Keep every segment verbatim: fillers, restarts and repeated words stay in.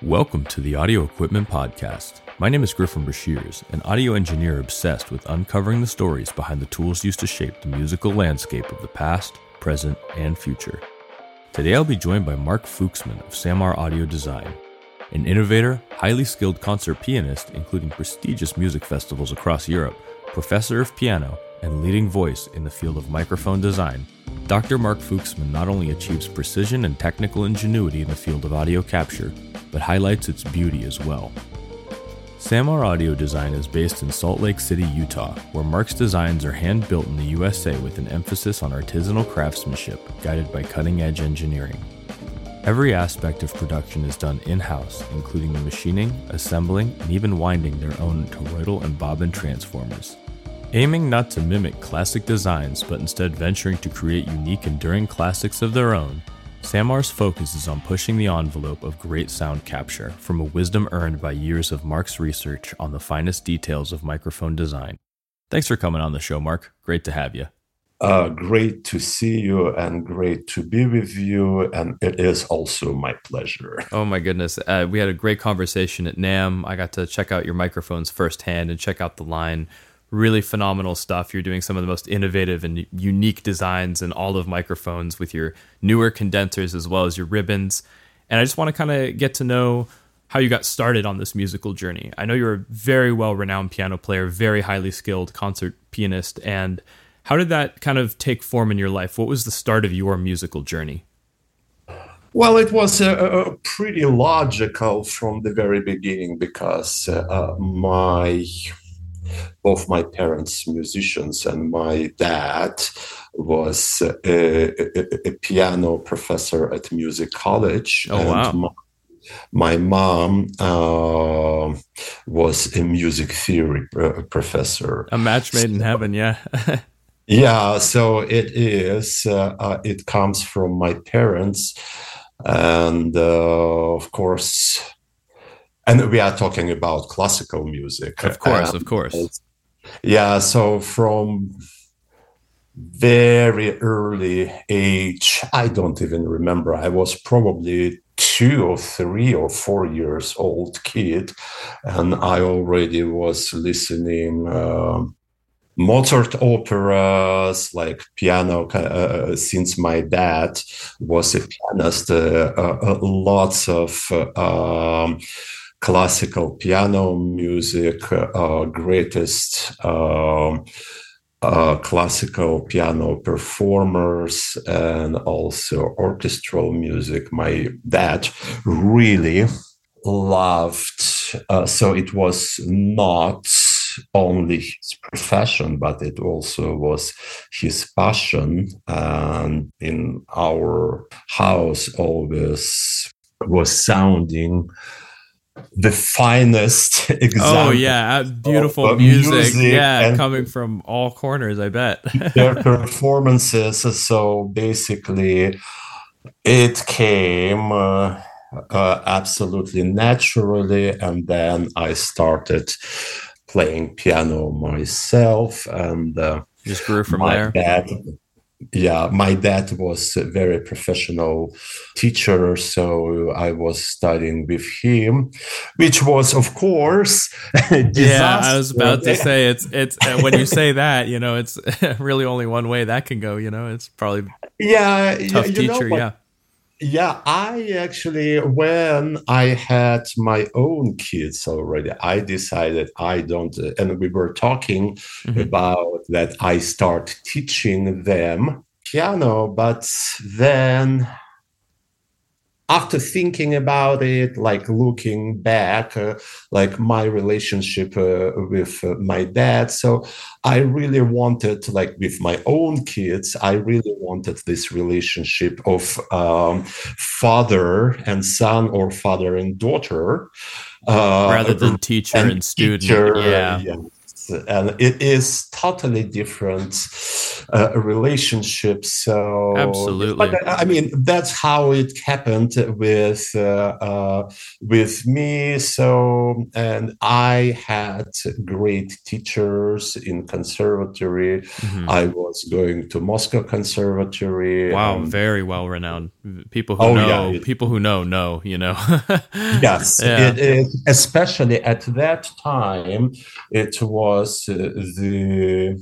Welcome to the Audio Equipment Podcast. My name is Griffin Brashears, an audio engineer obsessed with uncovering the stories behind the tools used to shape the musical landscape of the past, present, and future. Today I'll be joined by Mark Fuchsman of Samar Audio Design, an innovator, highly skilled concert pianist, including prestigious music festivals across Europe, professor of piano, and leading voice in the field of microphone design. Doctor Mark Fuchsman not only achieves precision and technical ingenuity in the field of audio capture, but highlights its beauty as well. Samar Audio Design is based in Salt Lake City, Utah, where Mark's designs are hand-built in the U S A with an emphasis on artisanal craftsmanship guided by cutting-edge engineering. Every aspect of production is done in-house, including the machining, assembling, and even winding their own toroidal and bobbin transformers. Aiming not to mimic classic designs, but instead venturing to create unique, enduring classics of their own, Samar's focus is on pushing the envelope of great sound capture from a wisdom earned by years of Mark's research on the finest details of microphone design. Thanks for coming on the show, Mark. Great to have you. Uh, great to see you and great to be with you. And it is also my pleasure. Oh my goodness. Uh, we had a great conversation at NAMM. I got to check out your microphones firsthand and check out the line. Really phenomenal stuff. You're doing some of the most innovative and unique designs in all of microphones with your newer condensers as well as your ribbons. And I just want to kind of get to know how you got started on this musical journey. I know you're a very well-renowned piano player, very highly skilled concert pianist. And how did that kind of take form in your life? What was the start of your musical journey? Well, it was uh, uh, pretty logical from the very beginning because uh, my... both my parents musicians and my dad was a, a, a piano professor at music college. Oh, wow. And my, my mom uh, was a music theory uh, professor. A match made in heaven, yeah. Yeah, so it is. Uh, uh, it comes from my parents. And uh, of course... And we are talking about classical music. Of course, um, of course. Yeah, so from very early age, I don't even remember. I was probably two or three or four years old kid, and I already was listening uh, Mozart operas, like piano, uh, since my dad was a pianist, uh, uh, lots of... Uh, um, classical piano music, uh, greatest uh, uh, classical piano performers, and also orchestral music. My dad really loved. Uh, so it was not only his profession, but it also was his passion. And in our house always was sounding the finest example. Oh yeah, beautiful of, music. music Yeah, coming from all corners, I bet. Their performances. So basically, it came uh, uh, absolutely naturally, and then I started playing piano myself, and uh, just grew from my there. Dad, Yeah, my dad was a very professional teacher, so I was studying with him, which was, of course, yeah. I was about to say it's it's uh, when you say that, you know, it's really only one way that can go. You know, it's probably yeah, tough you teacher. Know, yeah, yeah. I actually, when I had my own kids already, I decided I don't, and we were talking mm-hmm. about that I start teaching them piano, but then after thinking about it, like looking back, uh, like my relationship uh, with uh, my dad, so I really wanted, like with my own kids, I really wanted this relationship of um, father and son or father and daughter. Uh, Rather than teacher and, and student. Teacher, yeah. yeah. and it is totally different uh, relationship. So, Absolutely. but I mean, that's how it happened with uh, uh, with me. So, and I had great teachers in conservatory. Mm-hmm. I was going to Moscow Conservatory. Wow, um, very well renowned. People who oh, know, yeah, it, people who know, know. You know. Yes, yeah. it is. Especially at that time, it was uh, the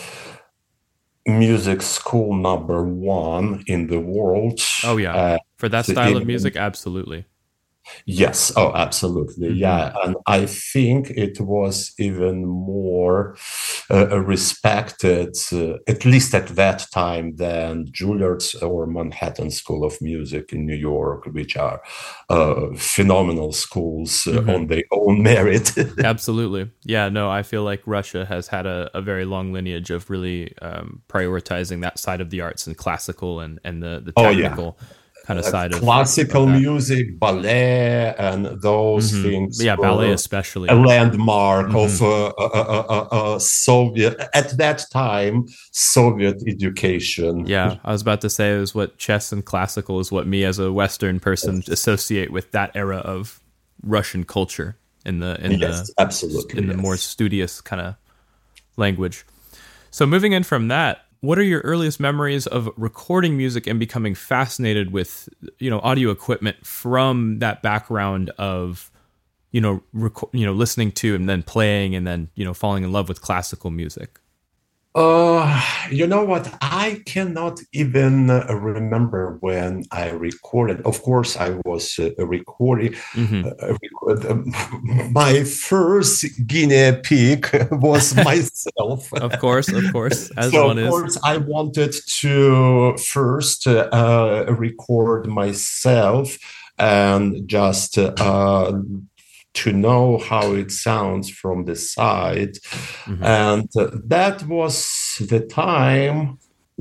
music school number one in the world. Oh yeah, uh, for that style in, of music, absolutely. Yes, oh, absolutely. Mm-hmm. Yeah. And I think it was even more uh, respected, uh, at least at that time, than Juilliard's or Manhattan School of Music in New York, which are uh, phenomenal schools uh, mm-hmm. on their own merit. Absolutely. Yeah, no, I feel like Russia has had a, a very long lineage of really um, prioritizing that side of the arts and classical and, and the, the technical. Oh, yeah. Kind of side uh, of classical of music, ballet, and those mm-hmm. things. Yeah, ballet especially a landmark mm-hmm. of uh, uh, uh, uh, Soviet at that time Soviet education. Yeah, I was about to say it was what chess and classical is what me as a Western person yes. associate with that era of Russian culture in the in yes, the absolutely in the yes. more studious kind of language. So moving in from that. What are your earliest memories of recording music and becoming fascinated with, you know, audio equipment from that background of, you know, rec- you know, listening to and then playing and then, you know, falling in love with classical music? Uh, you know what? I cannot even uh, remember when I recorded. Of course, I was uh, recording. Mm-hmm. Uh, record, uh, my first guinea pig was myself. Of course, of course. As so, one of is. course, I wanted to first uh, record myself and just uh, to know how it sounds from the side. Mm-hmm. And uh, that was the time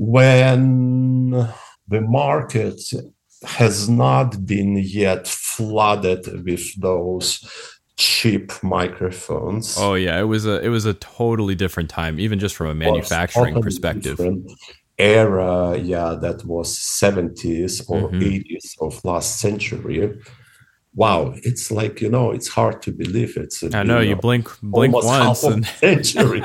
when the market has not been yet flooded with those cheap microphones. Oh yeah, it was a it was a totally different time, even just from a manufacturing totally perspective. Different era, yeah, that was seventies or mm-hmm. eighties of last century. Wow, it's like, you know, it's hard to believe it's. I know, you, know, you blink blink once and century.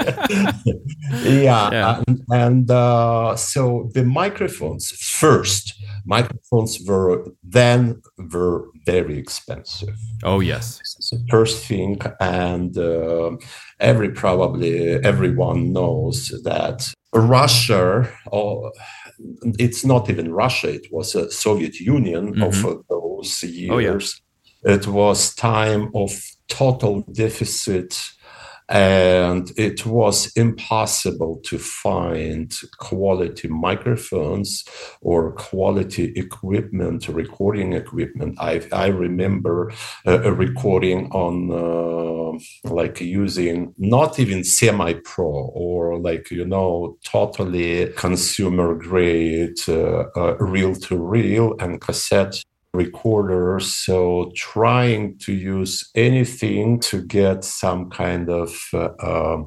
yeah, yeah. And, and uh, so the microphones first, microphones were then were very expensive. Oh yes, this is the first thing, and uh, every probably everyone knows that Russia. Oh, it's not even Russia; it was a Soviet Union mm-hmm. of uh, those years. Oh, yeah. It was time of total deficit, and it was impossible to find quality microphones or quality equipment, recording equipment. I, I remember uh, a recording on uh, like using not even semi-pro or like, you know, totally consumer grade uh, uh, reel-to-reel and cassette recorders, so trying to use anything to get some kind of uh, uh,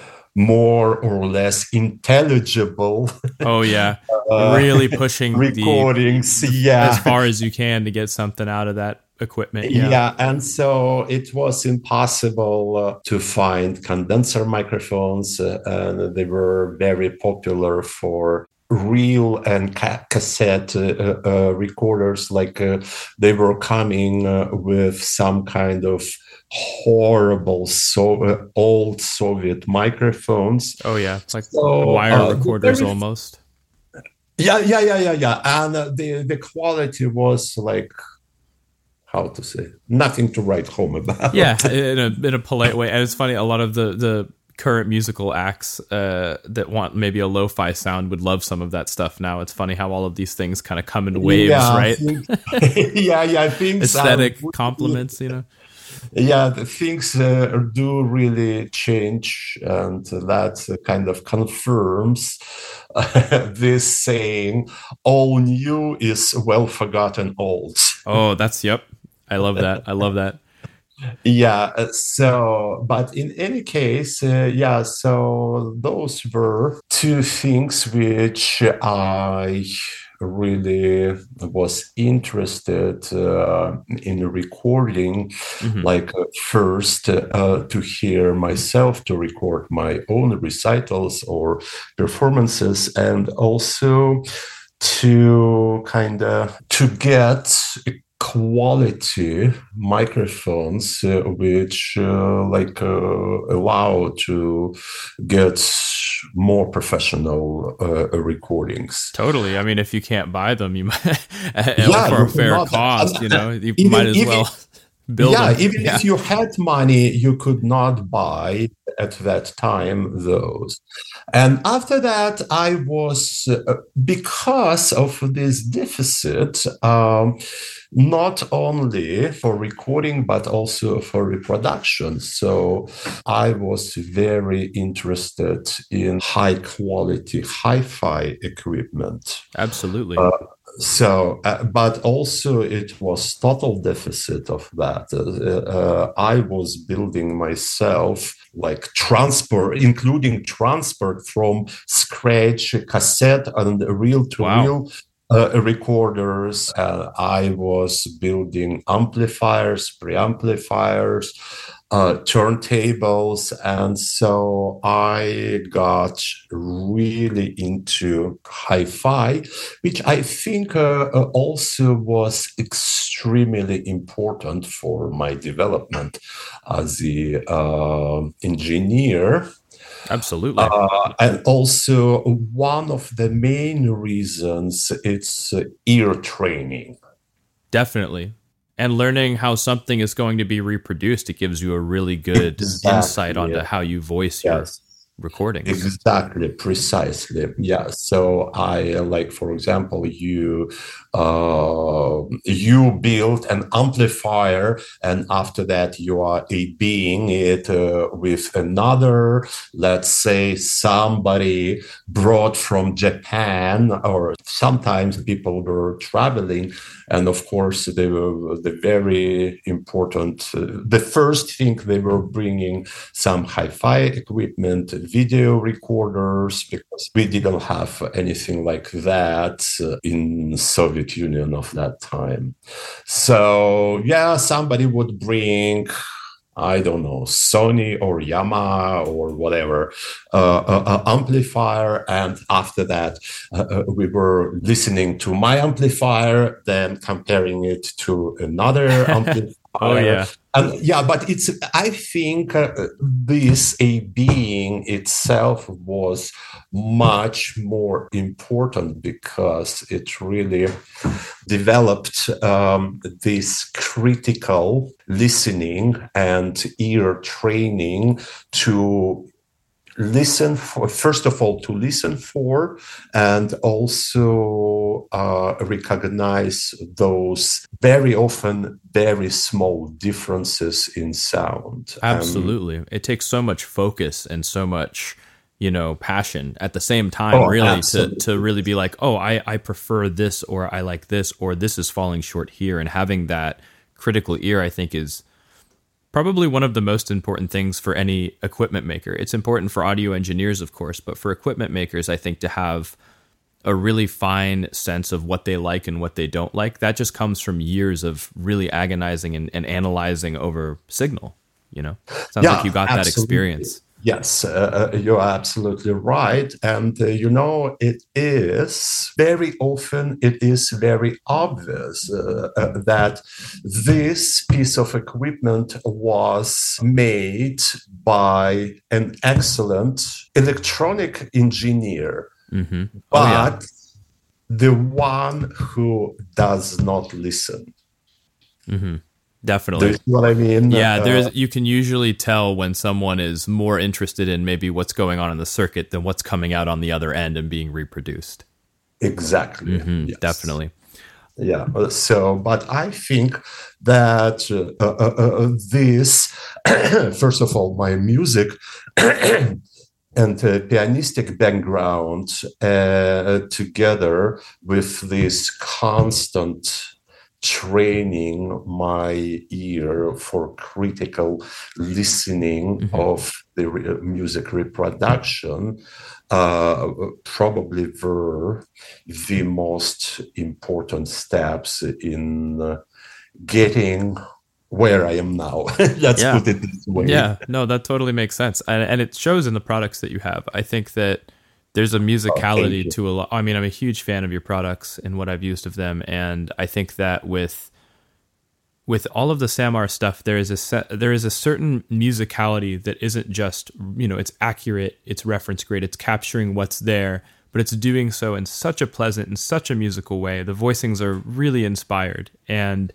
more or less intelligible. Oh yeah, uh, really pushing recordings, the, yeah, as far as you can to get something out of that equipment. Yeah, yeah and so it was impossible uh, to find condenser microphones, uh, and they were very popular for reel and ca- cassette uh, uh, recorders. Like uh, they were coming uh, with some kind of horrible so uh, old Soviet microphones. Oh yeah, like so, wire uh, recorders very, almost. Yeah, yeah, yeah, yeah, yeah. And uh, the the quality was like, how to say, nothing to write home about. Yeah, in a in a polite way. And it's funny, a lot of the the current musical acts uh, that want maybe a lo-fi sound would love some of that stuff now. It's funny how all of these things kind of come in waves, yeah, right? yeah, yeah. Things aesthetic compliments, you know. Yeah, the things uh, do really change, and that uh, kind of confirms uh, this saying: "All new is well forgotten old." Oh, that's yep. I love that. I love that. Yeah, uh, so, but in any case, uh, yeah, so those were two things which I really was interested uh, in recording. Hmm. Like, uh, first, uh, to hear myself, to record my own recitals or performances, and also to kind of to get quality microphones uh, which uh, like uh, allow to get more professional uh, recordings. Totally. I mean, if you can't buy them, you might, Yeah, for a you fair cannot. cost, And, you uh, know, you might even as even well build yeah, them. even Yeah. if you had money, you could not buy at that time those. And after that, I was, uh, because of this deficit, um, not only for recording, but also for reproduction. So I was very interested in high quality hi fi equipment. Absolutely. Uh, so, uh, but also it was total deficit of that. Uh, uh, I was building myself like transport, including transport from scratch, cassette and reel to Wow. reel. Uh, recorders. Uh, I was building amplifiers, preamplifiers, uh, turntables, and so I got really into hi-fi, which I think uh, uh, also was extremely important for my development as the uh, engineer. Absolutely. Uh, and also, one of the main reasons it's uh, ear training. Definitely. And learning how something is going to be reproduced, it gives you a really good insight Exactly. onto how you voice your Yes. recordings. Exactly, precisely. Yeah. So I uh, like, for example, you uh, you build an amplifier, and after that you are a being it uh, with another. Let's say somebody brought from Japan, or sometimes people were traveling, and of course they were the very important. Uh, the first thing they were bringing some hi-fi equipment, video recorders, because we didn't have anything like that uh, in Soviet Union of that time. So yeah, somebody would bring, I don't know, Sony or Yamaha or whatever uh, uh, uh, amplifier, and after that uh, uh, we were listening to my amplifier, then comparing it to another Oh, amplifier. yeah. And yeah, but it's, I think uh, this a being itself was much more important because it really developed um, this critical listening and ear training to listen for, first of all, to listen for, and also uh, recognize those very often very small differences in sound. Um, Absolutely. It takes so much focus and so much, you know, passion at the same time, oh, really, to to absolutely. really be like, oh, I, I prefer this, or I like this, or this is falling short here. And having that critical ear, I think, is probably one of the most important things for any equipment maker. It's important for audio engineers, of course, but for equipment makers, I think to have a really fine sense of what they like and what they don't like, that just comes from years of really agonizing and, and analyzing over signal. You know, sounds like Yeah, you got that absolutely. experience. Yes, uh, uh, you're absolutely right. And, uh, you know, it is very often, it is very obvious uh, uh, that this piece of equipment was made by an excellent electronic engineer, Mm-hmm. Oh yeah. but the one who does not listen. Mm-hmm. Do you Definitely. see what I mean? Yeah, Uh, there's you can usually tell when someone is more interested in maybe what's going on in the circuit than what's coming out on the other end and being reproduced. exactly. Mm-hmm. Yes. Definitely. Yeah. uh, So, but I think that uh, uh, uh, uh, this, first of all, my music and uh, pianistic background uh, together with this constant training my ear for critical listening mm-hmm. of the re- music reproduction uh, probably were the most important steps in uh, getting where I am now. Let's yeah. put it this way. Yeah, no, that totally makes sense. And, and it shows in the products that you have. I think that there's a musicality oh, to a lot. I mean, I'm a huge fan of your products and what I've used of them. And I think that with with all of the Samar stuff, there is a set, there is a certain musicality that isn't just, you know, it's accurate, it's reference grade, it's capturing what's there, but it's doing so in such a pleasant and such a musical way. The voicings are really inspired. And,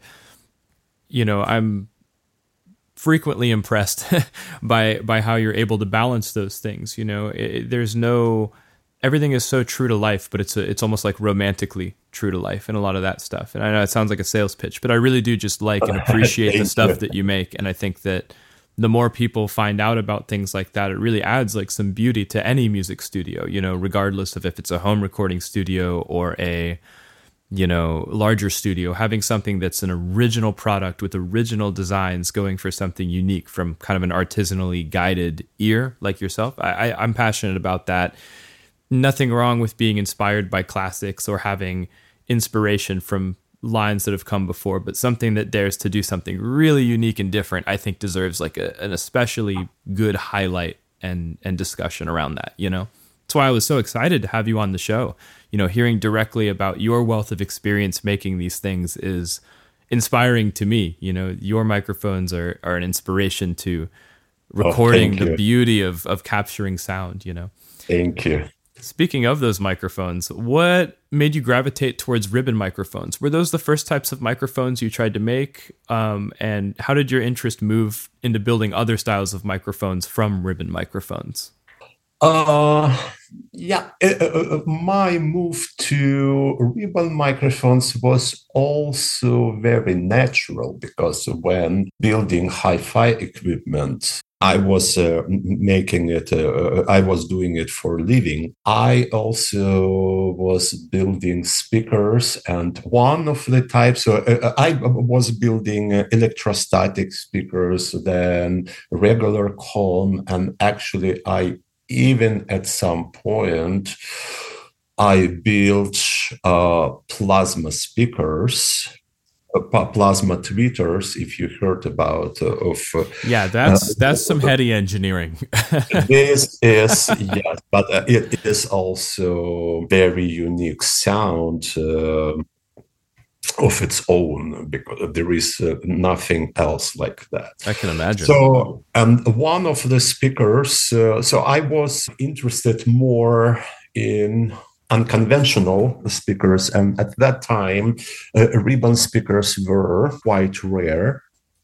you know, I'm frequently impressed by by how you're able to balance those things. You know, it, there's no... Everything is so true to life, but it's a, it's almost like romantically true to life and a lot of that stuff. And I know it sounds like a sales pitch, but I really do just like and appreciate the stuff you. that you make. And I think that the more people find out about things like that, it really adds like some beauty to any music studio, you know, regardless of if it's a home recording studio or a, you know, larger studio. Having something that's an original product with original designs, going for something unique from kind of an artisanally guided ear like yourself. I, I, I'm passionate about that. Nothing wrong with being inspired by classics or having inspiration from lines that have come before, but something that dares to do something really unique and different, I think deserves like a, an especially good highlight and and discussion around that, you know? That's why I was so excited to have you on the show. You know, hearing directly about your wealth of experience making these things is inspiring to me. You know, your microphones are, are an inspiration to recording oh, the beauty of, of capturing sound, you know? Thank you. Speaking of those microphones, what made you gravitate towards ribbon microphones? Were those the first types of microphones you tried to make? Um, and how did your interest move into building other styles of microphones from ribbon microphones? Uh, yeah, uh, my move to ribbon microphones was also very natural because when building hi-fi equipment, I was uh, making it, uh, I was doing it for a living. I also was building speakers, and one of the types, uh, I was building electrostatic speakers, then regular con, and actually I even at some point, I built uh, plasma speakers. Uh, plasma tweeters, if you heard about uh, of uh, yeah that's uh, that's some heady engineering. This is yes, but uh, it is also very unique sound uh, of its own, because there is uh, nothing else like that. I can imagine. So and um, one of the speakers, uh, so I was interested more in unconventional speakers, and at that time, uh, ribbon speakers were quite rare.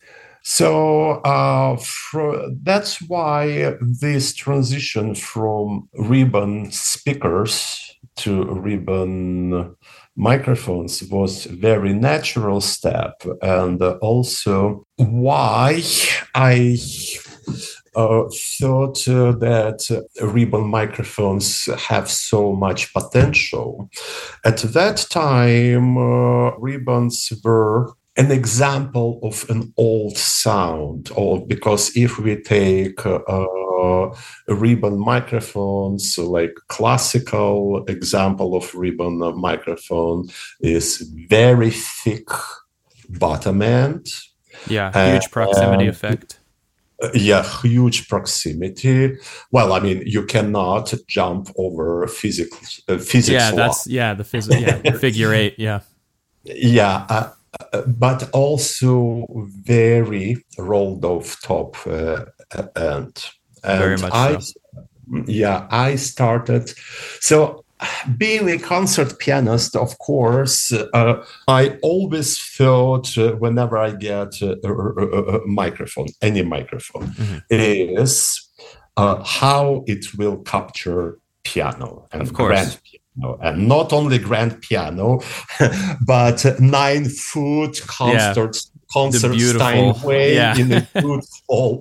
So uh, for, that's why this transition from ribbon speakers to ribbon microphones was a very natural step, and uh, also why I Uh, thought uh, that uh, ribbon microphones have so much potential. At that time, uh, ribbons were an example of an old sound, or because if we take uh, uh, ribbon microphones, like classical example of ribbon microphone is very thick bottom end. Yeah, huge proximity and, effect. Uh, yeah, huge proximity. Well, I mean, you cannot jump over physics. Uh, physics yeah, law. that's yeah the phys- yeah figure eight. Yeah, yeah, uh, uh, but also very rolled off top uh, end. And very much I, so. Yeah, I started so. Being a concert pianist, of course, uh, I always thought uh, whenever I get a, a, a microphone, any microphone, mm-hmm. is uh, how it will capture piano and of course. grand piano. piano, and not only grand piano, but nine foot concerts. Yeah. Concert Steinway yeah. in a good hall.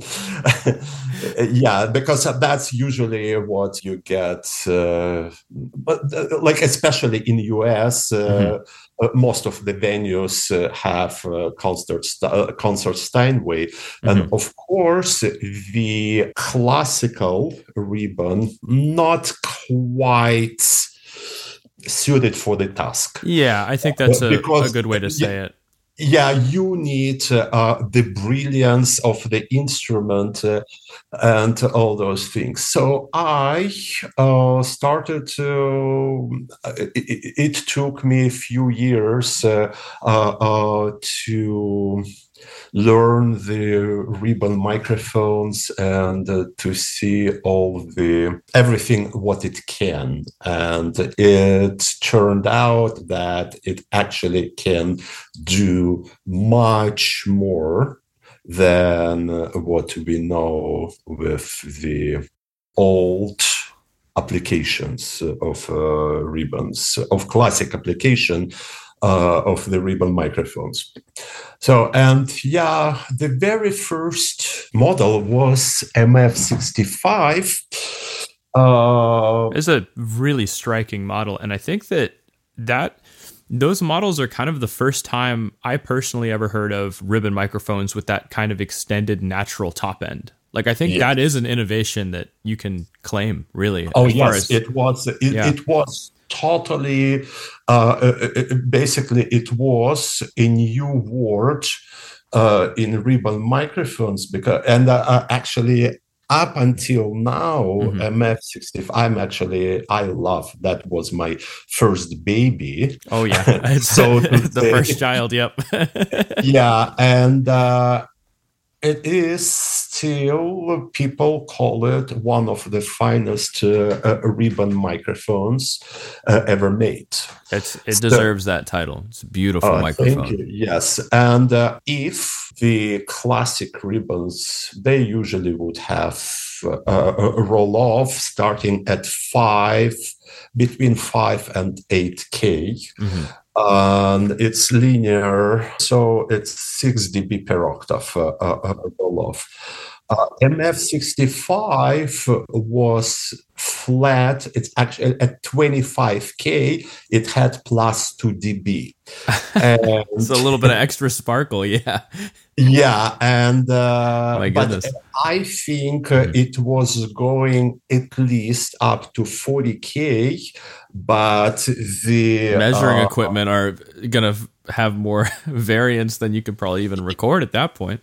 Yeah, because that's usually what you get. Uh, but uh, like especially in the U S, uh, mm-hmm. uh, most of the venues uh, have uh, concert uh, concert Steinway, mm-hmm. and of course the classical ribbon not quite suited for the task. Yeah, I think that's a, because, a good way to say yeah, it. Yeah, you need uh, the brilliance of the instrument uh, and all those things. So I uh, started to, it, it took me a few years uh, uh, uh, to learn the ribbon microphones and uh, to see all the everything what it can, and it turned out that it actually can do much more than what we know with the old applications of uh, ribbons, of classic application uh, of the ribbon microphones. So, and yeah, the very first model was M F sixty-five. Uh, it's a really striking model. And I think that that those models are kind of the first time I personally ever heard of ribbon microphones with that kind of extended natural top end. Like, I think yeah. that is an innovation that you can claim, really. Oh, yes, as, it was. It, yeah. it was totally, uh, basically, it was a new word uh, in ribbon microphones. because, And uh, actually, up until now, mm-hmm. M F sixty-five, I'm actually, I love, that was my first baby. Oh, yeah. so the say. first child, yep. yeah, and uh, it is still, people call it one of the finest uh, uh, ribbon microphones uh, ever made. It's, it so, deserves that title. It's a beautiful uh, microphone. Thank you. Yes. And uh, if the classic ribbons, they usually would have uh, a roll off starting at five, between five and eight K. Mm-hmm. And it's linear, so it's six decibels per octave uh, uh, roll off. Uh, M F sixty-five was flat. It's actually at twenty-five K. It had plus two decibels. And it's a little bit of extra sparkle, yeah. Yeah, and uh, my goodness. But I think uh, mm. it was going at least up to forty K, but the measuring uh, equipment are going to have more variance than you could probably even record at that point.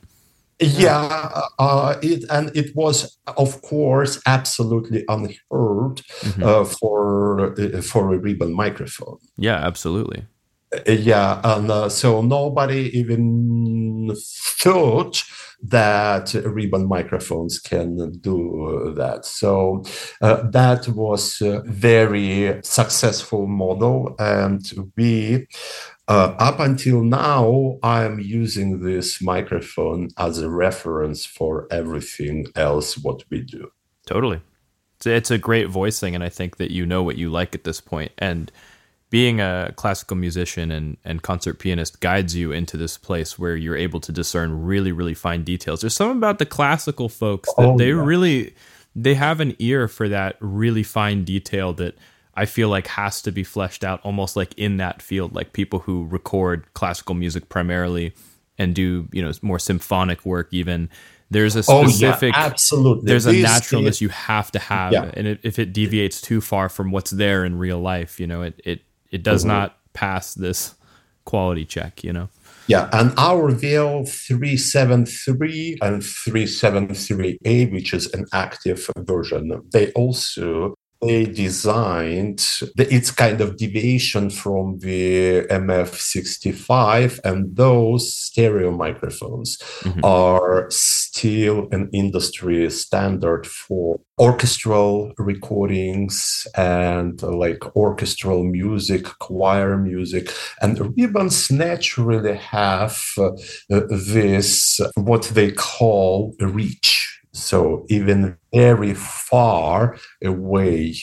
Yeah, uh, it and it was, of course, absolutely unheard mm-hmm. uh, for uh, for a ribbon microphone. Yeah, absolutely. Uh, yeah, and uh, so nobody even thought that ribbon microphones can do that. So uh, that was a very successful model, and we. Uh, up until now, I'm using this microphone as a reference for everything else what we do. Totally. It's a, it's a great voice thing, and I think that you know what you like at this point. And being a classical musician and, and concert pianist guides you into this place where you're able to discern really, really fine details. There's something about the classical folks that oh, they yeah. really, they have an ear for that really fine detail that I feel like has to be fleshed out almost like in that field, like people who record classical music primarily and do, you know, more symphonic work even. There's a specific, oh, yeah, absolutely. There's a These, naturalness you have to have. Yeah. And it, if it deviates too far from what's there in real life, you know, it, it, it does mm-hmm. not pass this quality check, you know? Yeah, and our V L three seventy-three and three seventy-three A, which is an active version, they also... They designed the, its kind of deviation from the M F sixty-five, and those stereo microphones mm-hmm. are still an industry standard for orchestral recordings and uh, like orchestral music, choir music. And ribbons naturally have uh, this, what they call reach. So even very far away,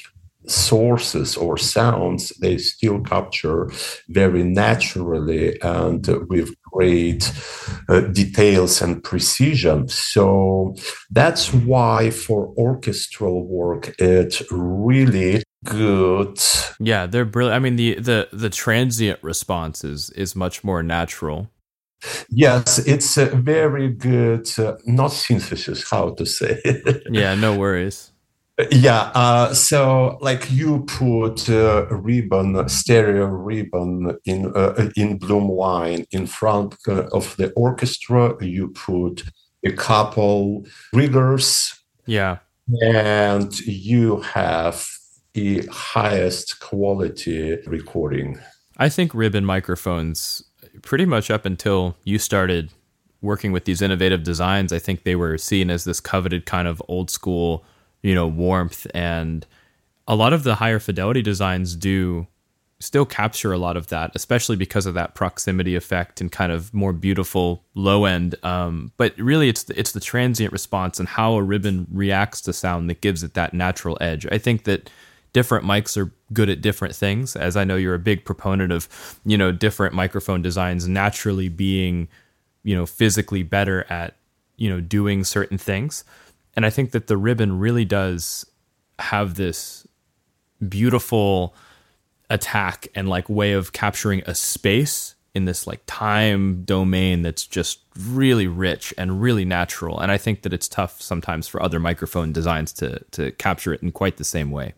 sources or sounds, they still capture very naturally and with great uh, details and precision. So that's why for orchestral work, it's really good. Yeah, they're brilliant. I mean, the the the transient response is is much more natural. Yes, it's a very good, uh, not synthesis, how to say it. Yeah, no worries. Yeah, uh, so like you put uh, a ribbon, stereo ribbon in uh, in Bloom line in front uh, of the orchestra. You put a couple riggers, Yeah, and you have the highest quality recording. I think ribbon microphones, pretty much up until you started working with these innovative designs, I think they were seen as this coveted kind of old school, you know, warmth. And a lot of the higher fidelity designs do still capture a lot of that, especially because of that proximity effect and kind of more beautiful low end. Um, but really, it's the, it's the transient response and how a ribbon reacts to sound that gives it that natural edge. I think that different mics are good at different things, as I know you're a big proponent of, you know, different microphone designs naturally being, you know, physically better at, you know, doing certain things. And I think that the ribbon really does have this beautiful attack and like way of capturing a space in this like time domain that's just really rich and really natural. And I think that it's tough sometimes for other microphone designs to to capture it in quite the same way.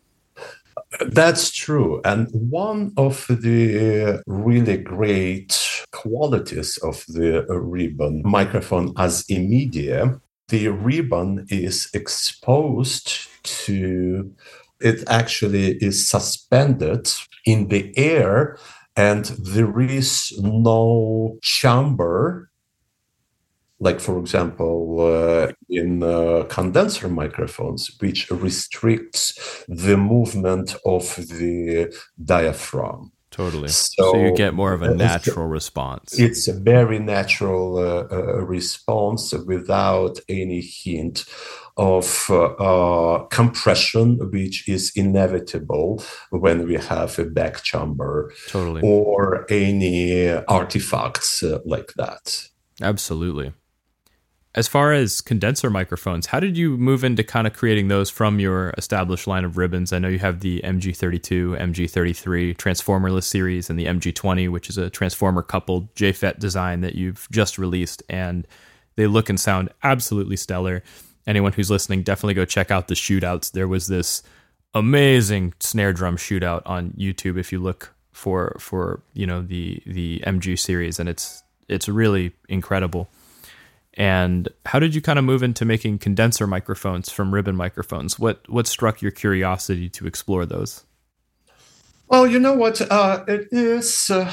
That's true. And one of the really great qualities of the ribbon microphone as a media, the ribbon is exposed to, it actually is suspended in the air, and there is no chamber. Like, for example, uh, in uh, condenser microphones, which restricts the movement of the diaphragm. Totally. So, so you get more of a natural uh, response. It's a very natural uh, uh, response without any hint of uh, uh, compression, which is inevitable when we have a back chamber. Totally. Or any artifacts uh, like that. Absolutely. As far as condenser microphones, how did you move into kind of creating those from your established line of ribbons? I know you have the M G thirty-two, M G thirty-three Transformerless series, and the M G twenty, which is a transformer coupled J FET design that you've just released, and they look and sound absolutely stellar. Anyone who's listening, definitely go check out the shootouts. There was this amazing snare drum shootout on YouTube if you look for for you know the the M G series, and it's it's really incredible. And how did you kind of move into making condenser microphones from ribbon microphones? What what struck your curiosity to explore those? Well, you know what? Uh, it is uh,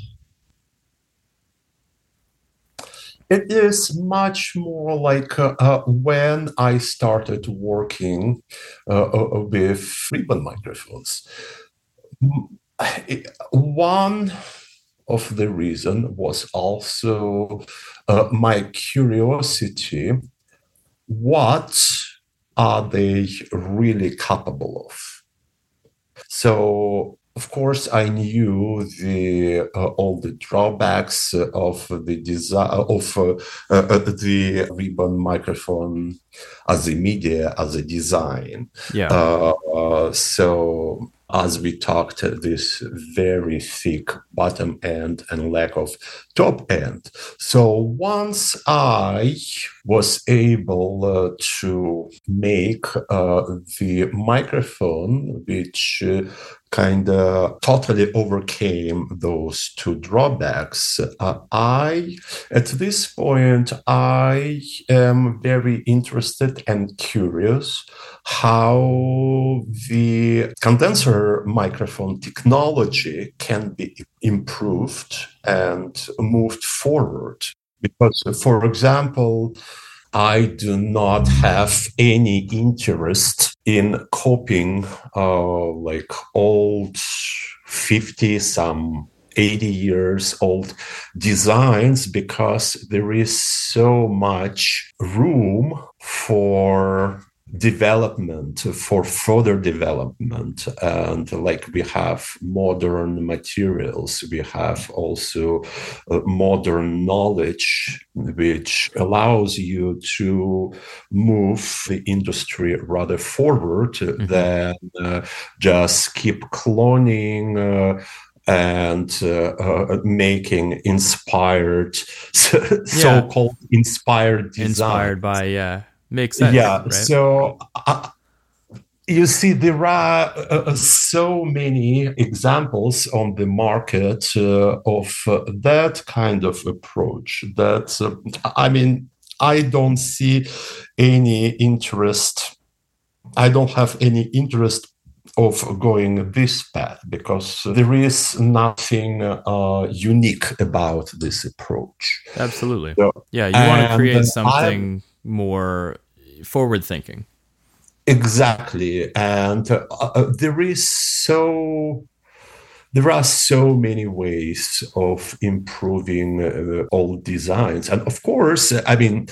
it is much more like uh, uh, when I started working uh, uh, with ribbon microphones. One of the reason was also uh, my curiosity. What are they really capable of? So, of course, I knew the uh, all the drawbacks of the design of uh, uh, the ribbon microphone as a media, as a design. Yeah. Uh, uh, so. As we talked, this very thick bottom end and lack of top end. So once I was able uh, to make uh, the microphone, which uh, kind of totally overcame those two drawbacks, uh, I, at this point, I am very interested and curious how the condenser microphone technology can be improved and moved forward. Because, for example, I do not have any interest in copying uh, like old fifty, some eighty years old designs, because there is so much room for development, for further development. And like we have modern materials, we have also uh, modern knowledge, which allows you to move the industry rather forward mm-hmm. than uh, just keep cloning uh, and uh, uh, making inspired, so-called yeah. inspired design. Inspired by, yeah. Makes sense. Yeah. Right? So uh, you see, there are uh, so many examples on the market uh, of uh, that kind of approach that, uh, I mean, I don't see any interest. I don't have any interest of going this path because there is nothing uh, unique about this approach. Absolutely. So, yeah. You want to create something I'm, more forward thinking. Exactly. And uh, uh, there is so there are so many ways of improving uh, old designs. And of course, I mean,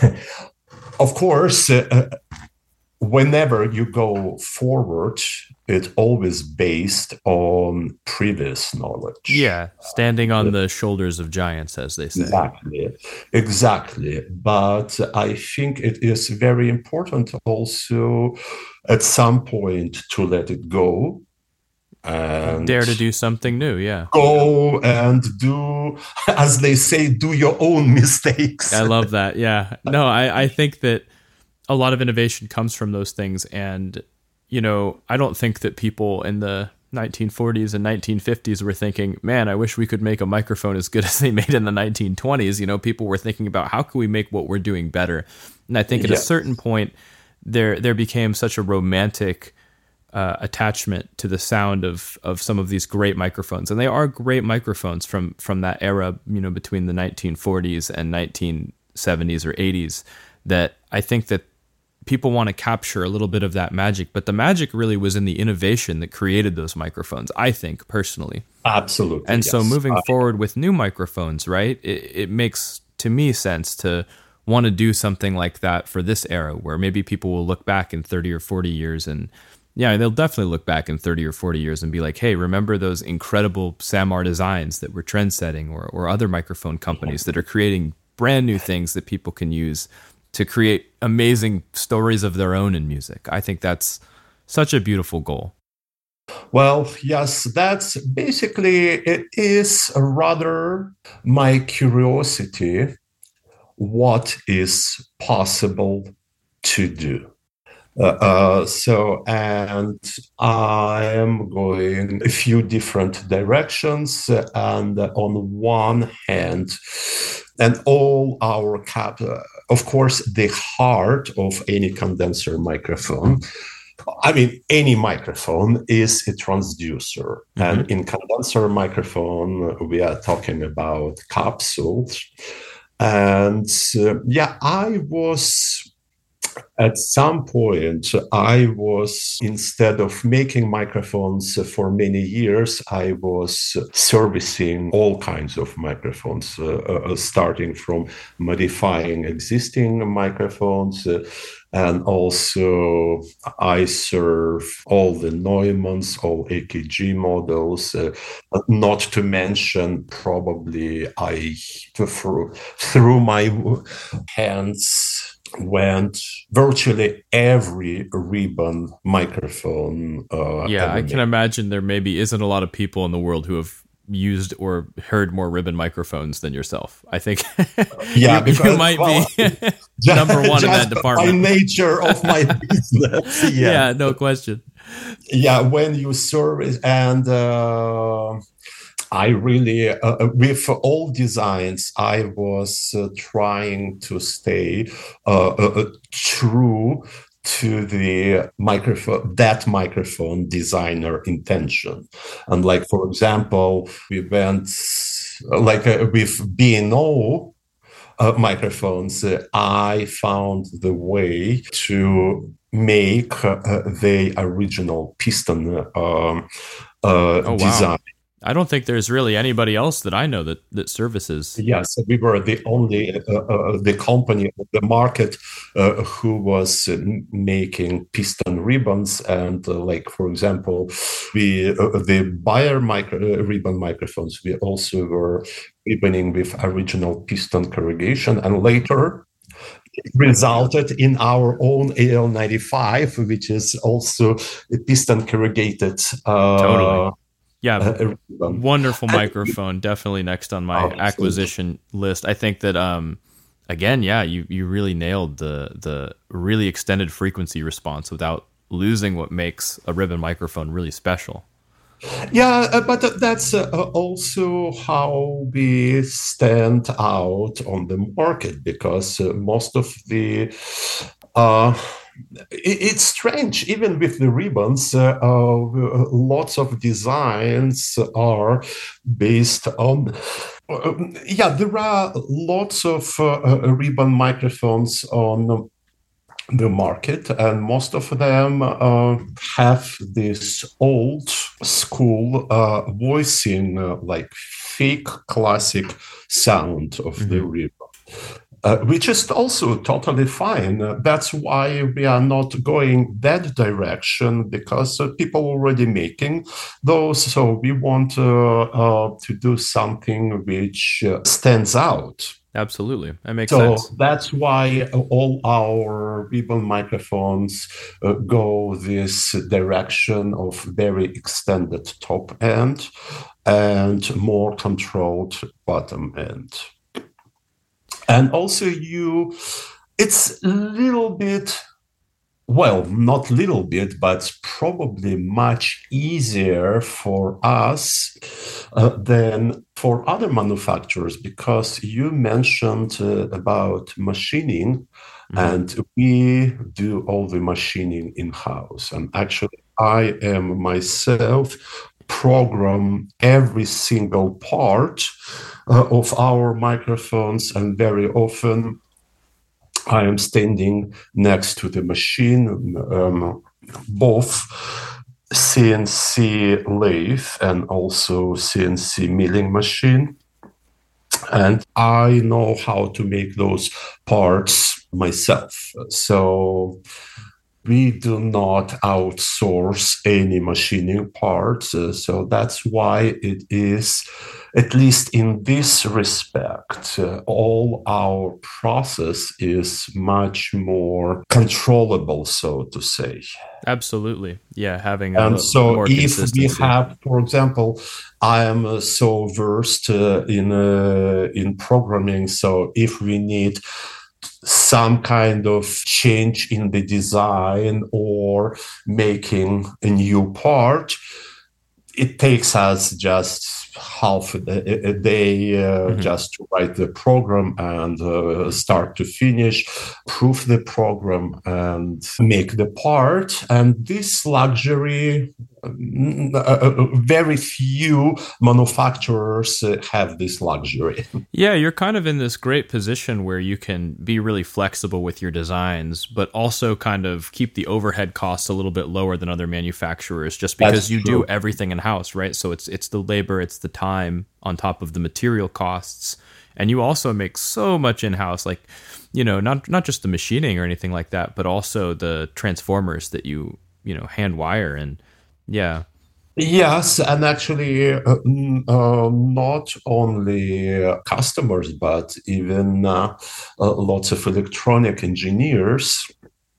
of course, uh, whenever you go forward, it's always based on previous knowledge. Yeah, standing on the shoulders of giants, as they say. Exactly, exactly. But I think it is very important also at some point to let it go. And dare to do something new, yeah. Go and do, as they say, do your own mistakes. I love that, yeah. No, I, I think that a lot of innovation comes from those things. And, you know, I don't think that people in the nineteen forties and nineteen fifties were thinking, man, I wish we could make a microphone as good as they made in the nineteen twenties. You know, people were thinking about how can we make what we're doing better? And I think at yeah. a certain point, there there became such a romantic uh, attachment to the sound of of some of these great microphones. And they are great microphones from, from that era, you know, between the nineteen forties and nineteen seventies or eighties, that I think that people want to capture a little bit of that magic, but the magic really was in the innovation that created those microphones, I think, personally. Absolutely. And yes. so moving uh, forward with new microphones, right, it, it makes, to me, sense to want to do something like that for this era, where maybe people will look back in thirty or forty years and, yeah, they'll definitely look back in thirty or forty years and be like, hey, remember those incredible Samar designs that were trend-setting, or, or other microphone companies that are creating brand new things that people can use to create amazing stories of their own in music. I think that's such a beautiful goal. Well, yes, that's basically, it is rather my curiosity, what is possible to do. Uh, uh, so, and I am going a few different directions. And on one hand, and all our cap, uh, of course, the heart of any condenser microphone, I mean, any microphone is a transducer. Mm-hmm. And in condenser microphone, we are talking about capsules. And uh, yeah, I was... At some point, I was, instead of making microphones for many years, I was servicing all kinds of microphones, uh, uh, starting from modifying existing microphones. Uh, and also, I serve all the Neumanns, all A K G models, uh, not to mention, probably, I through, through my hands went virtually every ribbon microphone. Uh, yeah, I can made. imagine there maybe isn't a lot of people in the world who have used or heard more ribbon microphones than yourself. I think yeah, you, because, you might well, be number one in that department. By nature of my business. Yeah. yeah, no question. Yeah, when you service and... Uh, I really, uh, with all designs, I was uh, trying to stay uh, uh, true to the microphone, that microphone designer intention. And like, for example, we went like uh, with B and O uh, microphones, uh, I found the way to make uh, the original piston um, uh, oh, design. Wow. I don't think there's really anybody else that I know that that services. Yes, we were the only uh, uh, the company of the market uh, who was uh, making piston ribbons, and uh, like for example, we uh, the Bayer micro, uh, ribbon microphones. We also were ribboning with original piston corrugation, and later it resulted in our own A L ninety-five, which is also a piston corrugated. Uh, Totally. Yeah, uh, wonderful microphone. Definitely next on my Absolutely. acquisition list. I think that um, again, yeah, you you really nailed the the really extended frequency response without losing what makes a ribbon microphone really special. Yeah, uh, but that's uh, also how we stand out on the market, because uh, most of the uh, it, it's strange, even with the ribbons, uh, uh, lots of designs are based on. Uh, yeah, there are lots of uh, uh, ribbon microphones on the market, and most of them uh, have this old school uh, voicing, uh, like fake classic sound of mm-hmm. the ribbon. Uh, which is also totally fine. Uh, that's why we are not going that direction, because uh, people are already making those. So we want uh, uh, to do something which uh, stands out. Absolutely. That makes so sense. So that's why all our ribbon microphones uh, go this direction of very extended top end and more controlled bottom end. And also you, it's a little bit, well, not little bit, but probably much easier for us uh, than for other manufacturers, because you mentioned uh, about machining, mm-hmm. and we do all the machining in-house. And actually, I am myself program every single part uh, of our microphones, and very often I am standing next to the machine, um, both C N C lathe and also C N C milling machine. And I know how to make those parts myself. So we do not outsource any machining parts. Uh, so that's why it is, at least in this respect, uh, all our process is much more controllable, so to say. Absolutely. Yeah, having a and little so more if consistency. we have, for example, I am uh, so versed uh, in uh, in programming, so if we need some kind of change in the design or making a new part, it takes us just half a day, a day uh, mm-hmm. just to write the program and uh, start to finish, proof the program and make the part. And this luxury, uh, very few manufacturers uh, have this luxury. Yeah, you're kind of in this great position where you can be really flexible with your designs, but also kind of keep the overhead costs a little bit lower than other manufacturers, just because That's you true. do everything in-house, right? So it's it's the labor, it's the time on top of the material costs, and you also make so much in-house, like, you know, not not just the machining or anything like that, but also the transformers that you you know hand wire. And yeah. Yes, and actually uh, uh, not only uh, customers, but even uh, uh, lots of electronic engineers,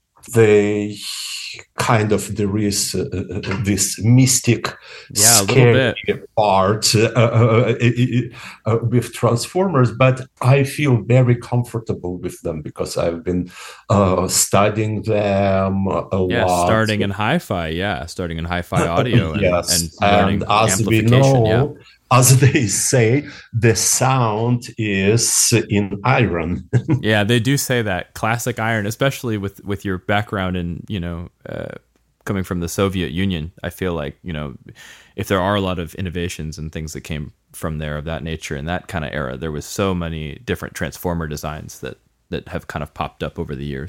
they kind of, there is uh, uh, this mystic, yeah, scary part uh, uh, uh, uh, with transformers, but I feel very comfortable with them because I've been uh, studying them a yeah, lot. starting in hi-fi, yeah, starting in hi-fi audio, and, yes. and learning and as we amplification. know, yeah. As they say, the sound is in iron. Yeah, they do say that. Classic iron, especially with, with your background in, you know, uh, coming from the Soviet Union. I feel like, you know, if there are a lot of innovations and things that came from there of that nature in that kind of era, there was so many different transformer designs that, that have kind of popped up over the years.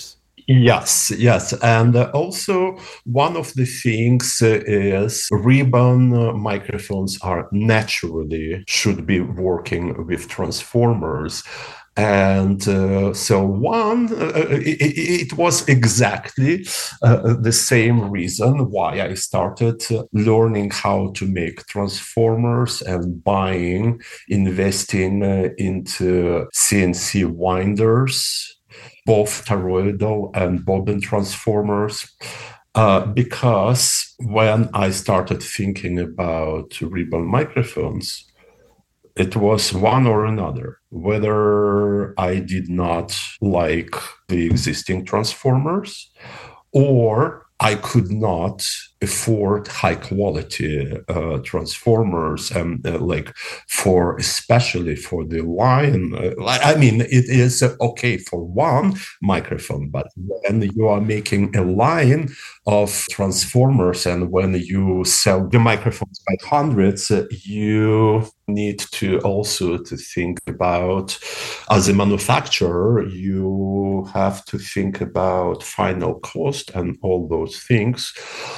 Yes, yes. And uh, also, one of the things uh, is ribbon uh, microphones are naturally should be working with transformers. And uh, so, one, uh, it, it was exactly uh, the same reason why I started uh, learning how to make transformers and buying, investing uh, into C N C winders, both toroidal and bobbin transformers, uh, because when I started thinking about ribbon microphones, it was one or another. Whether I did not like the existing transformers, or I could not afford high quality uh, transformers, and uh, like for especially for the line. Uh, I mean, it is okay for one microphone, but when you are making a line of transformers and when you sell the microphones by hundreds, uh, you need to also to think about, as a manufacturer, you have to think about final cost and all those things.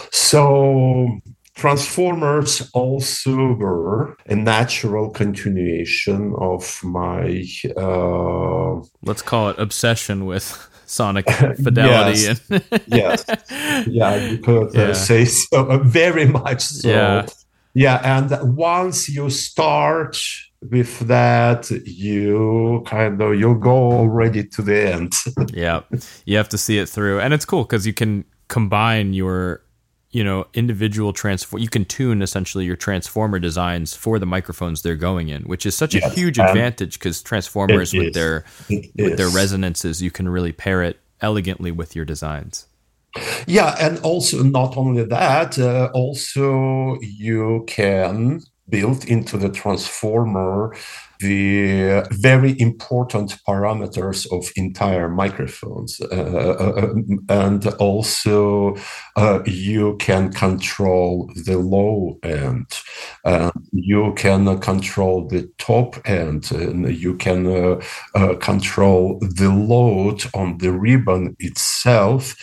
So transformers also were a natural continuation of my uh, let's call it obsession with sonic fidelity. yes, and yes, yeah, you could uh, yeah. say so, uh, very much so. Yeah. Yeah, and once you start with that, you kind of you go already to the end. Yeah, you have to see it through, and it's cool because you can combine your, you know, individual transform. You can tune essentially your transformer designs for the microphones they're going in, which is such yes, a huge advantage because transformers with their it with is. their resonances, you can really pair it elegantly with your designs. Yeah, and also not only that, uh, also you can build into the transformer the very important parameters of entire microphones. Uh, and also uh, you can control the low end. Uh, you can control the top end. And you can uh, uh, control the load on the ribbon itself.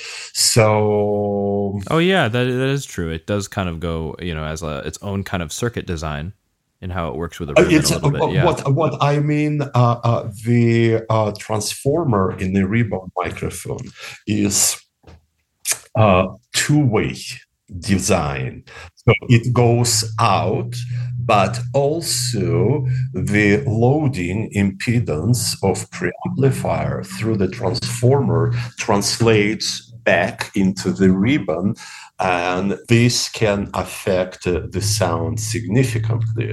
So... Oh, yeah, that that is true. It does kind of go, you know, as a, its own kind of circuit design. And how it works with a ribbon it's, a little bit, yeah. What, what I mean, uh, uh, the uh, transformer in the ribbon microphone is uh, two-way design. So it goes out, but also the loading impedance of preamplifier through the transformer translates back into the ribbon, and this can affect uh, the sound significantly.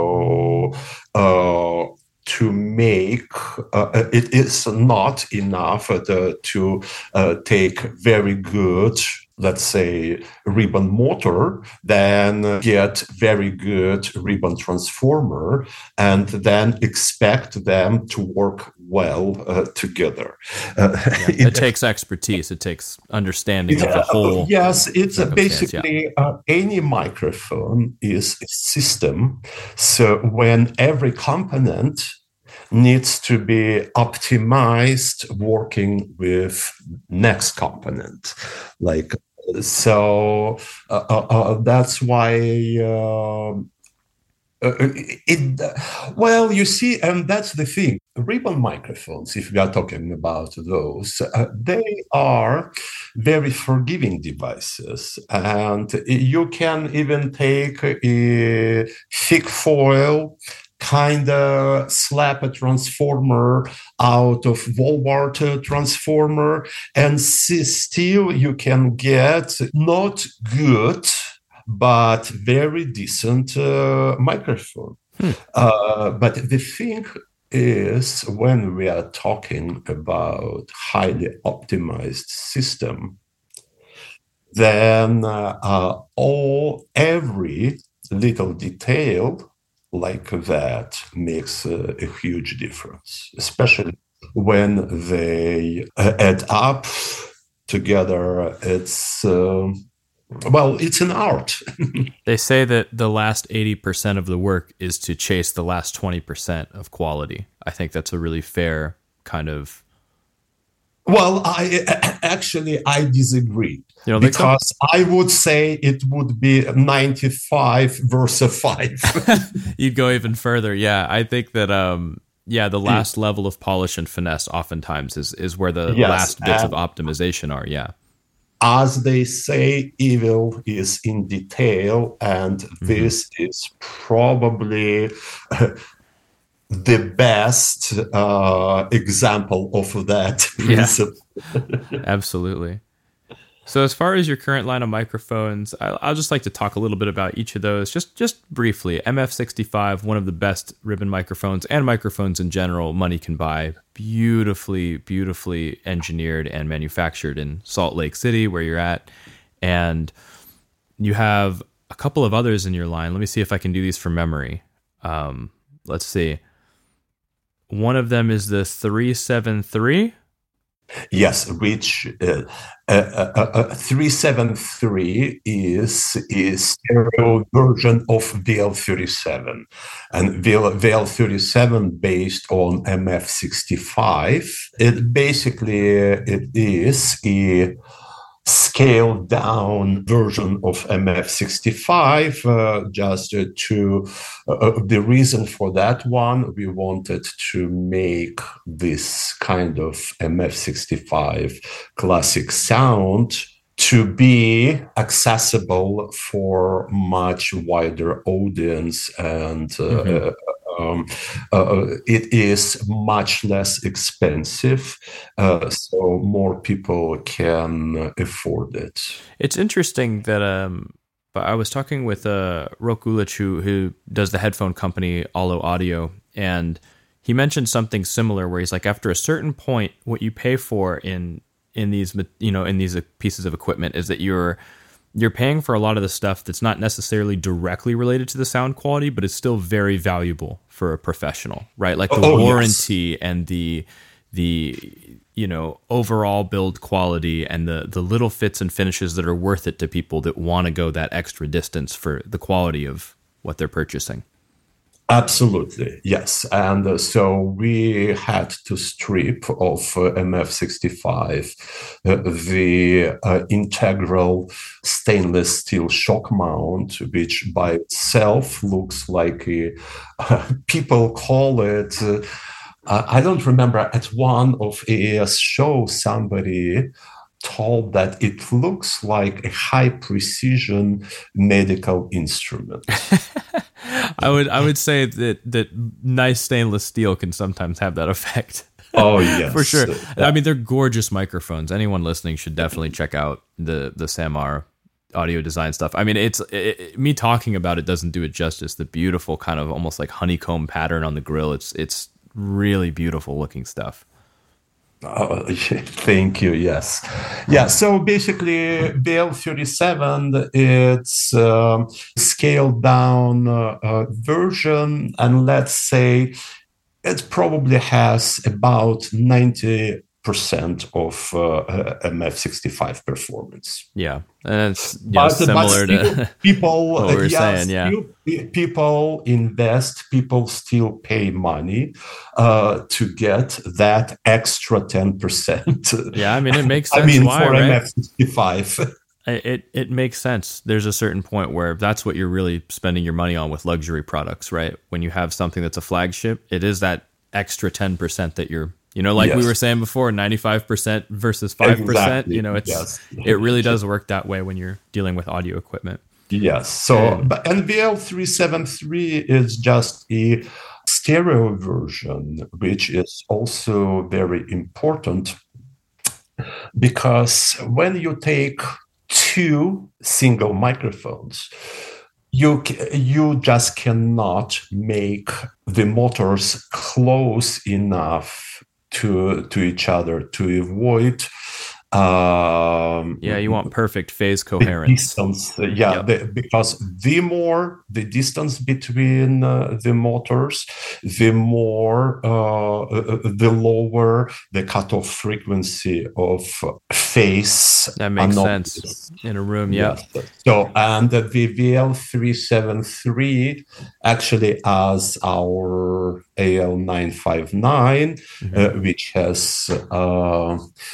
So uh, to make, uh, it is not enough uh, to uh, take very good, let's say, ribbon motor, then get very good ribbon transformer, and then expect them to work well uh, together. Uh, yeah, it takes expertise. It takes understanding yeah, of the whole. Yes, it's basically yeah. uh, any microphone is a system. So when every component needs to be optimized working with next component, like so uh, uh, uh, that's why uh, uh, it well you see, and that's the thing, ribbon microphones, if we are talking about those, uh, they are very forgiving devices, and you can even take a thick foil, kind of slap a transformer out of Volvart transformer, and see, still you can get not good, but very decent uh, microphone. Hmm. Uh, but the thing is, when we are talking about highly optimized system, then uh, uh, all every little detail like that makes uh, a huge difference, especially when they uh, add up together. It's uh, well, it's an art. They say that the last eighty percent of the work is to chase the last twenty percent of quality. I think that's a really fair kind of Well, I actually I disagree. You don't because think so? I would say it would be ninety-five versus five. You'd go even further. Yeah, I think that um yeah, the last level of polish and finesse oftentimes is is where the Yes, last bits of and optimization are. Yeah. as they say, evil is in detail, and Mm-hmm. this is probably the best uh, example of that Yeah, principle. absolutely. So as far as your current line of microphones, I- I'll just like to talk a little bit about each of those, just just briefly. M F sixty-five, one of the best ribbon microphones and microphones in general money can buy. Beautifully, beautifully engineered and manufactured in Salt Lake City, where you're at. And you have a couple of others in your line. Let me see if I can do these from memory. Um, let's see. One of them is the three seventy-three. Yes, which uh, uh, uh, uh, three seventy-three is is stereo version of V L thirty-seven, and V L thirty-seven based on M F sixty-five. It basically it is a scaled down version of M F sixty-five. Uh, just uh, to uh, the reason for that one, we wanted to make this kind of M F sixty-five classic sound to be accessible for much wider audience, and uh, mm-hmm. Um, uh, it is much less expensive, uh, so more people can afford it. It's interesting that um, but I was talking with uh, Rok Ulich, who, who does the headphone company Allo Audio, and he mentioned something similar where he's like, after a certain point, what you pay for in in these you know in these pieces of equipment is that you're you're paying for a lot of the stuff that's not necessarily directly related to the sound quality, but it's still very valuable for a professional, right? Like the oh, warranty yes. and the the you know overall build quality and the the little fits and finishes that are worth it to people that want to go that extra distance for the quality of what they're purchasing. Absolutely, yes. And uh, so we had to strip of uh, M F sixty-five uh, the uh, integral stainless steel shock mount, which by itself looks like a, uh, people call it, uh, I don't remember, at one of A A S shows, somebody told that it looks like a high precision medical instrument. I would I would say that that nice stainless steel can sometimes have that effect. Oh yes, for sure. Yeah. I mean, they're gorgeous microphones. Anyone listening should definitely check out the the Samar audio design stuff. I mean, it's it, it, me talking about it doesn't do it justice. The beautiful kind of almost like honeycomb pattern on the grill. It's it's really beautiful looking stuff. Oh, thank you. Yes. Yeah. So basically, V L thirty-seven, it's um, scaled down uh, uh, version. And let's say it probably has about ninety percent of uh, M F sixty-five performance. Yeah. And it's you know, but, similar but still, to people, what we were yeah, saying. Yeah. Still, people invest, people still pay money uh, to get that extra ten percent. Yeah. I mean, it makes sense. I mean, Why, for right? M F sixty-five. It it makes sense. There's a certain point where that's what you're really spending your money on with luxury products, right? When you have something that's a flagship, it is that extra ten percent that you're, you know, like yes. we were saying before, ninety-five percent versus five percent, exactly. You know, it's yes. It really does work that way when you're dealing with audio equipment. Yes. So, and, but and V L three seventy-three is just a stereo version, which is also very important because when you take two single microphones, you you just cannot make the motors close enough to to each other to avoid Um, Yeah, you want perfect phase the coherence. distance, uh, yeah, Yep. the, because the more the distance between uh, the motors, the more uh, uh, the lower the cutoff frequency of phase That makes sense anomalies. in a room. Yep. Yes. So, and the V L three seventy-three actually has our A L nine fifty-nine, Mm-hmm. uh, which has uh,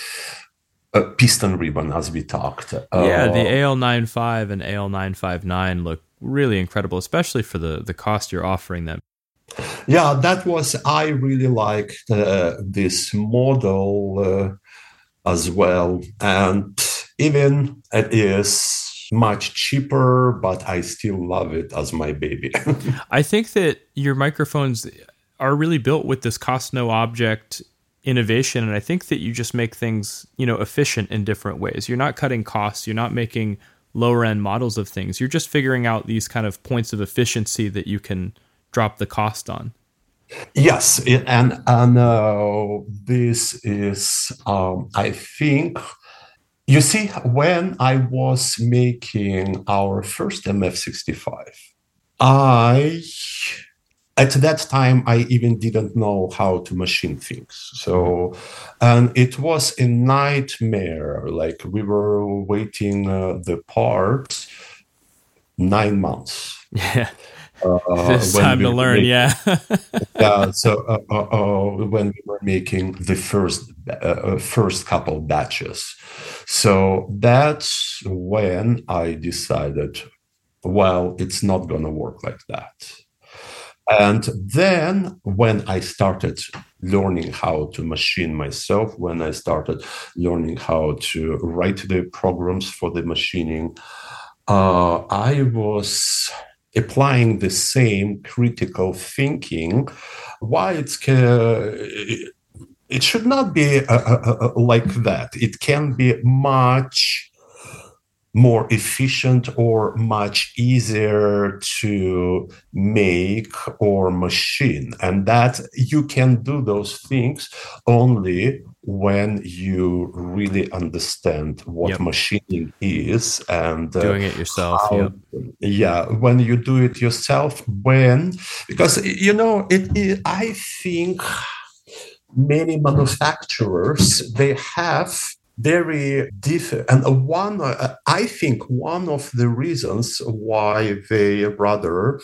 a piston ribbon, as we talked. Yeah, the Uh, A L ninety-five and A L nine fifty-nine look really incredible, especially for the, the cost you're offering them. yeah, that was, I really liked uh, this model uh, as well. And even it is much cheaper, but I still love it as my baby. I think that your microphones are really built with this cost no object innovation, and I think that you just make things, you know, efficient in different ways. You're not cutting costs, you're not making lower end models of things. You're just figuring out these kind of points of efficiency that you can drop the cost on. Yes, it, and and uh, this is, um, I think, you see, when I was making our first M F sixty-five, I, at that time, I even didn't know how to machine things. So, and it was a nightmare. Like, we were waiting uh, the parts nine months. Yeah. Uh, It's when time we to were learn, making, yeah. yeah, so uh, uh, uh, when we were making the first uh, first couple batches, so that's when I decided, well, it's not going to work like that. And then when I started learning how to machine myself, when I started learning how to write the programs for the machining, uh, I was applying the same critical thinking. Why it's uh, it should not be uh, uh, uh, like that. It can be much more efficient or much easier to make or machine, and that you can do those things only when you really understand what Yep. machining is and uh, Doing it yourself. how, Yep. yeah, when you do it yourself, when, because you know it, it I think many manufacturers, they have very different, and one uh, I think one of the reasons why they rather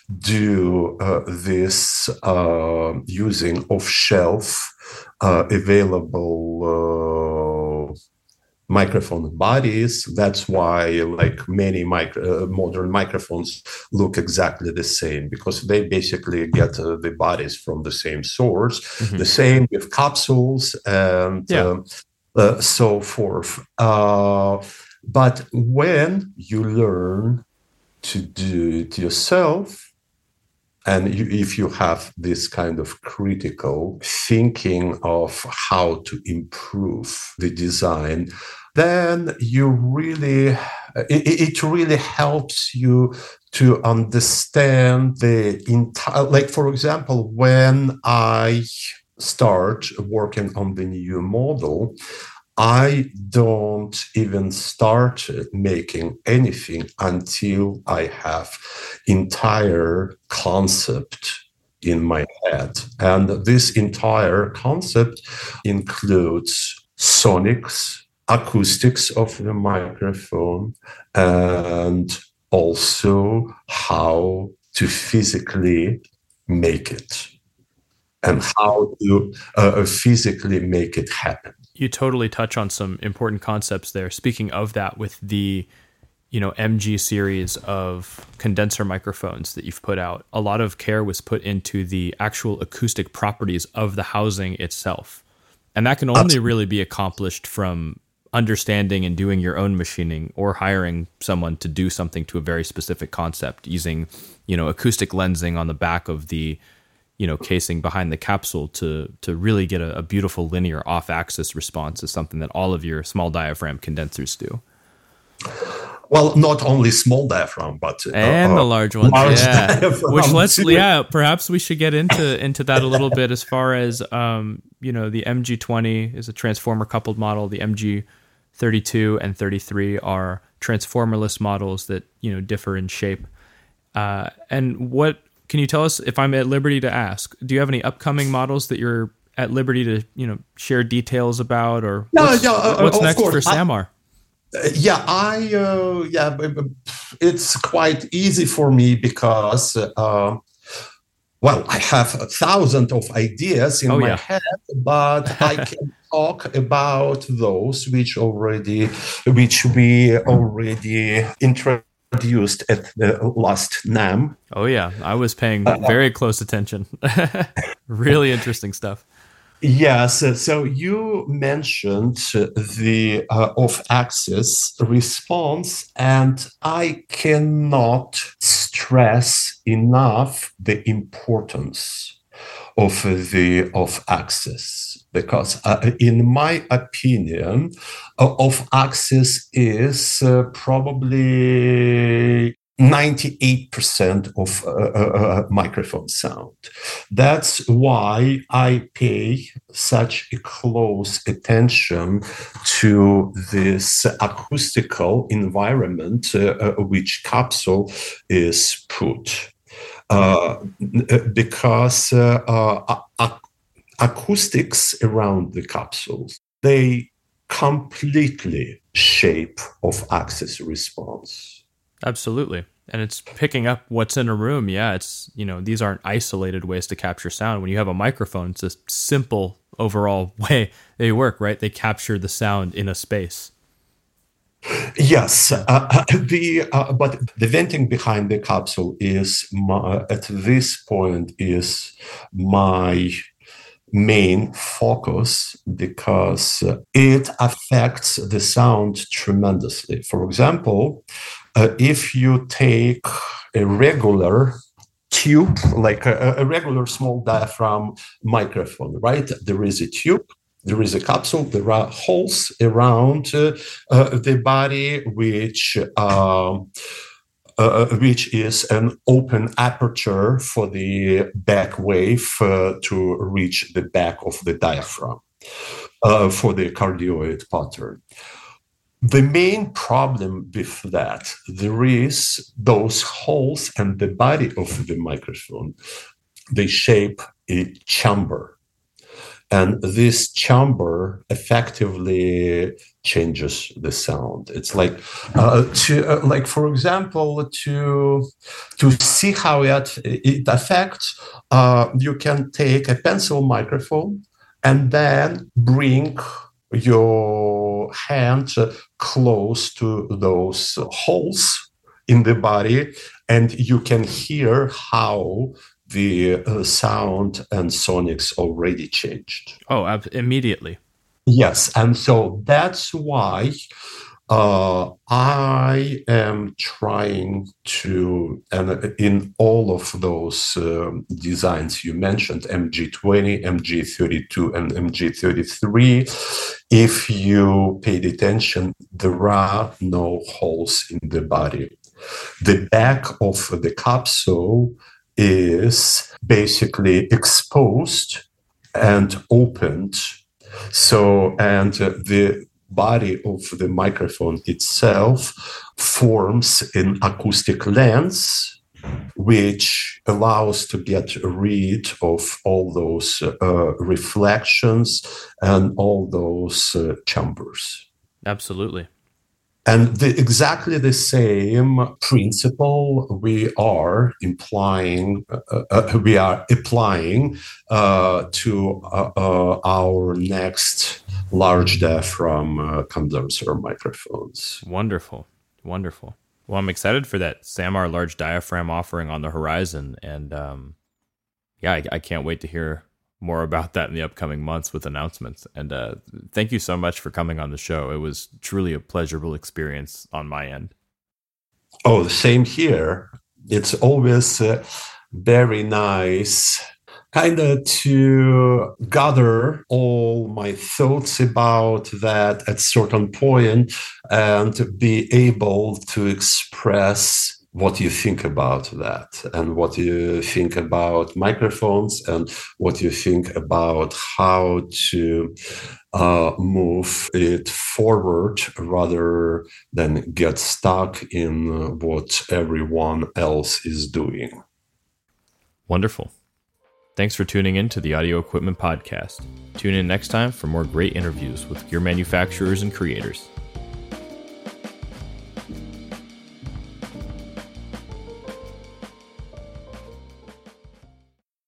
do uh, this uh, using off-shelf uh, available uh, microphone bodies. That's why, like, many micro, uh, modern microphones look exactly the same, because they basically get uh, the bodies from the same source. Mm-hmm. The same with capsules and yeah. um, uh, so forth. Uh, but when you learn to do it yourself, and you, if you have this kind of critical thinking of how to improve the design, then you really, it, it really helps you to understand the entire, like, for example, when I start working on the new model, I don't even start making anything until I have entire concept in my head. And this entire concept includes sonics, acoustics of the microphone, and also how to physically make it and how to uh, physically make it happen. You totally touch on some important concepts there. Speaking of that, with the, you know, M G series of condenser microphones that you've put out, a lot of care was put into the actual acoustic properties of the housing itself. And that can only really be accomplished from understanding and doing your own machining, or hiring someone to do something to a very specific concept, using, you know, acoustic lensing on the back of the, you know, casing behind the capsule to to really get a, a beautiful linear off-axis response is something that all of your small diaphragm condensers do. Well, not only small diaphragm, but uh, and uh, the large ones, large yeah. diaphragm Which let's, too. yeah, perhaps we should get into into that a little bit as far as um, you know, the M G twenty is a transformer coupled model. The M G thirty-two and thirty-three are transformerless models that, you know, differ in shape. Uh, and what can you tell us, if I'm at liberty to ask, do you have any upcoming models that you're at liberty to, you know, share details about, or Yeah, what's, yeah, uh, what's of next course. for SAMR? Uh, yeah, I uh, yeah, b- b- it's quite easy for me because uh, well, I have a thousand of ideas in Oh, my yeah. head, but I can talk about those which already which we already introduced at the last NAMM. Oh yeah, I was paying very close attention. Really interesting stuff. Yes, uh, so you mentioned uh, the uh, off-axis response, and I cannot stress enough the importance of uh, the off-axis, because uh, in my opinion, uh, off-axis is uh, probably ninety-eight percent of uh, uh, microphone sound. That's why I pay such a close attention to this acoustical environment uh, uh, which capsule is put. Uh, because uh, uh, ac- acoustics around the capsules, they completely shape off-axis response. Absolutely. And it's picking up what's in a room. Yeah, it's, you know, these aren't isolated ways to capture sound. When you have a microphone, it's a simple overall way they work, right? They capture the sound in a space. Yes, uh, the uh, but the venting behind the capsule is my, at this point is my main focus, because it affects the sound tremendously. For example, uh, if you take a regular tube, like a, a regular small diaphragm microphone, right? There is a tube, there is a capsule, there are holes around uh, uh, the body, which uh, uh, which is an open aperture for the back wave uh, to reach the back of the diaphragm uh, for the cardioid pattern. The main problem with that, there is those holes and the body of the microphone, they shape a chamber. And this chamber effectively changes the sound. It's like, uh, to, uh, like for example, to to see how it it affects, uh, you can take a pencil microphone and then bring your hand close to those holes in the body, and you can hear how the uh, sound and sonics already changed. Oh, ab- immediately. Yes, and so that's why uh, I am trying to, and in all of those um, designs you mentioned, M G twenty, M G thirty-two, and M G thirty-three, if you paid attention, there are no holes in the body. The back of the capsule is basically exposed and opened. So, and uh, the body of the microphone itself forms an acoustic lens, which allows to get rid of all those uh, reflections and all those uh, chambers. Absolutely. And the, exactly the same principle we are implying, uh, uh, we are applying uh, to uh, uh, our next large diaphragm uh, condenser microphones. Wonderful, wonderful. Well, I'm excited for that SAMR large diaphragm offering on the horizon, and um, yeah, I, I can't wait to hear more about that in the upcoming months with announcements. And uh, thank you so much for coming on the show. It was truly a pleasurable experience on my end. Oh, the same here. It's always uh, very nice kind of to gather all my thoughts about that at certain point and be able to express what you think about that and what you think about microphones and what you think about how to uh, move it forward rather than get stuck in what everyone else is doing. Wonderful. Thanks for tuning in to the Audio Equipment Podcast. Tune in next time for more great interviews with gear manufacturers and creators.